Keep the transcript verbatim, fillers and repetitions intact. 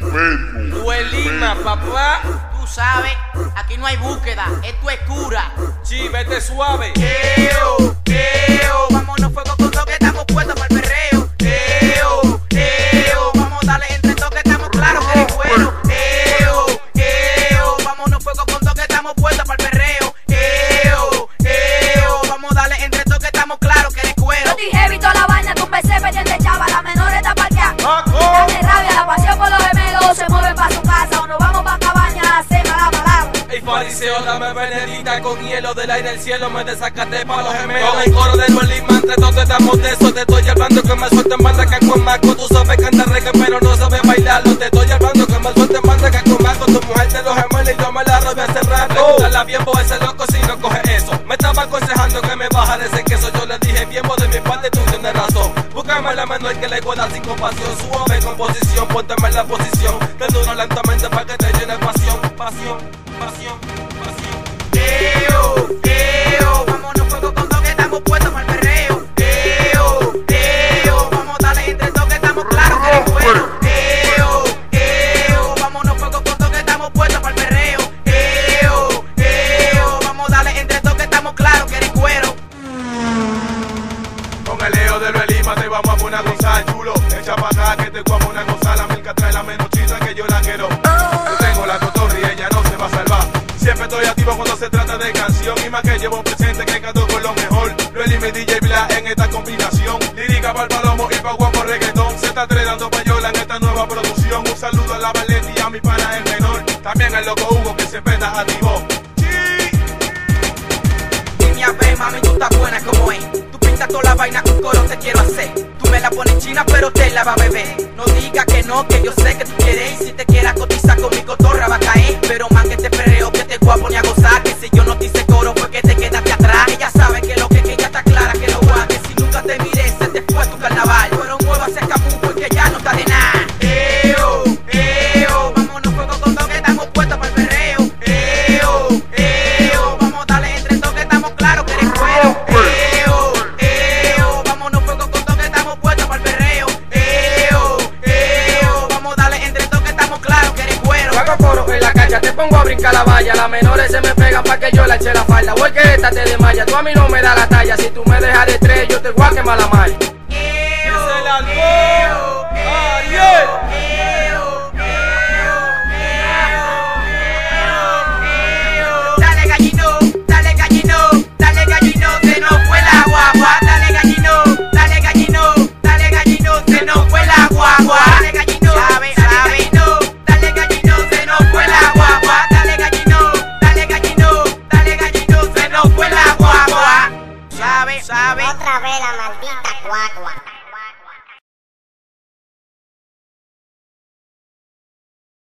respeto. Duelima, papá. Tú sabes, aquí no hay búsqueda, esto es cura. Sí, vete suave. Eo, eo, vámonos fuego con todo que estamos puestos para el perreo. Eo, eo, vamos a darle entre todo que estamos claros que eres bueno. Eo, eo, vámonos fuego con todo que estamos puestos para el perreo. Eo, eo, vamos a darle entre todo que estamos claros que eres cuero. Yo dije, evito la vaina, tu P C pendiente chava, la menor está parqueada. Dale rabia, la pasión por los gemelos, se mueven para su casa o nos vamos para cabaña a hacer mala palabra. Ey, fariseo, dame benedita con hielo del aire al cielo, me desacate pa' los gemelos. Con el coro de Duelima, entre todos estamos de eso. Te estoy hablando que me suelten banda que con maco. Tú sabes cantar reggae, pero no sabes bailarlo. Te estoy hablando que me suelten banda que con maco. Tu mujer de los gemelos y yo me la robé hace rato. Dale bien, por ese loco si no coge eso. Me estaba aconsejando que me baja de ese queso. Yo le dije bien, vos de mi parte tú tienes razón. Búscame la menor que le guarda sin compasión. Suave composición, pónteme en la posición. Te duro lentamente para que te llene pasión. Pasión, pasión, pasión. Eo, eo, vámonos fuego con todo que estamos puestos para el perreo. Eo, eo, vamos a darle entre todo que estamos claros que eres bueno. Eo, eo, vámonos fuego con todo que estamos puestos para el perreo. Eo, eo, vamos a darle entre todo que estamos claros que eres cuero. Con el Leo de Duelima te vamos a poner a gozar, chulo. Echa pa' acá que te como una cosa. La milka trae la menos chita que yo la quiero. Yo tengo la cotorra y ella no se va a salvar. Siempre estoy activo cuando se trata de canción. Y más que llevo presente que canto con lo mejor. Duelima y D J Bla en esta combinación. Lírica para el palomo y pa' guapo reggaetón. Se está trenando payola en esta nueva producción. Un saludo a la Valente y a mi pana el menor. También al loco Hugo que siempre está activo. Mi ave, mami, tú estás buena como es. Tú pintas toda la vaina, un coro te quiero hacer. Tú me la pones china, pero te la va a beber. No digas que no, que yo sé que tú quieres. Y si te quieras cotizar con mi cotorra va a caer. Pero man, que te perreo, que te voy a poner a gozar. Que si yo no te hice coro, fue que te quedaste atrás. Ella sabe que lo que, que ella está clara, que lo guay. Que si nunca te miré, se te fue tu carnaval. Pero mueva ese camú porque ya no está de nada. Eo, eo, vámonos fuego con todo que estamos puestos para el perreo. Eo, eo, vamos a darle entre todo que estamos claros que eres cuero. Eo, eo, vámonos fuego con todo que estamos puestos para el perreo. Eo, eo, vamos a darle entre todo que estamos claros que eres cuero. Hago coro en la cancha, te pongo a brincar la valla. Las menores se me pegan pa' que yo la eche la falda. Voy que esta te desmaya, tú a mí no me da la talla. Si tú me dejas de tres, yo te voy a quemar la malla. Es el alcohol. Ariel. Dale gallino, dale gallino, dale gallino, se nos fue la guagua. Dale gallino, dale gallino, dale gallino, se nos fue la guagua. Dale gallino, sabe, sabe, dale gallino, se nos fue la guagua. Dale gallino, dale gallino, dale gallino, se nos fue la guagua. Sabe, sabe. Otra vez la maldita cuacua.